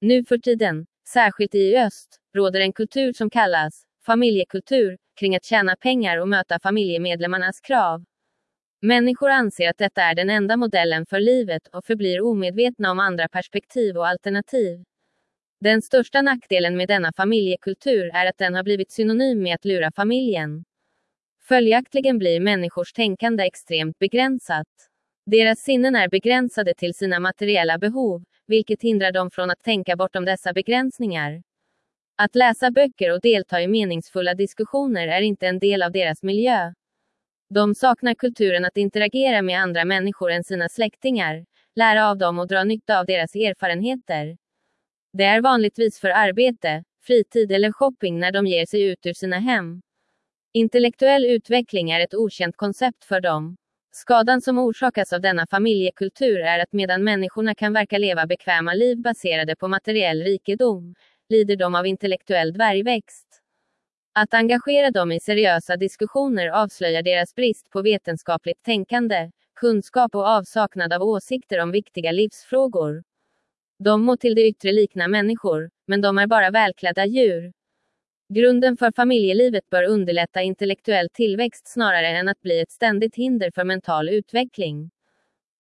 Nu för tiden, särskilt i öst, råder en kultur som kallas familjekultur, kring att tjäna pengar och möta familjemedlemmarnas krav. Människor anser att detta är den enda modellen för livet och förblir omedvetna om andra perspektiv och alternativ. Den största nackdelen med denna familjekultur är att den har blivit synonym med att lura familjen. Följaktligen blir människors tänkande extremt begränsat. Deras sinnen är begränsade till sina materiella behov, vilket hindrar dem från att tänka bortom dessa begränsningar. Att läsa böcker och delta i meningsfulla diskussioner är inte en del av deras miljö. De saknar kulturen att interagera med andra människor än sina släktingar, lära av dem och dra nytta av deras erfarenheter. Det är vanligtvis för arbete, fritid eller shopping när de ger sig ut ur sina hem. Intellektuell utveckling är ett okänt koncept för dem. Skadan som orsakas av denna familjekultur är att medan människorna kan verka leva bekväma liv baserade på materiell rikedom, lider de av intellektuell dvärgväxt. Att engagera dem i seriösa diskussioner avslöjar deras brist på vetenskapligt tänkande, kunskap och avsaknad av åsikter om viktiga livsfrågor. De må till det yttre likna människor, men de är bara välklädda djur. Grunden för familjelivet bör underlätta intellektuell tillväxt snarare än att bli ett ständigt hinder för mental utveckling.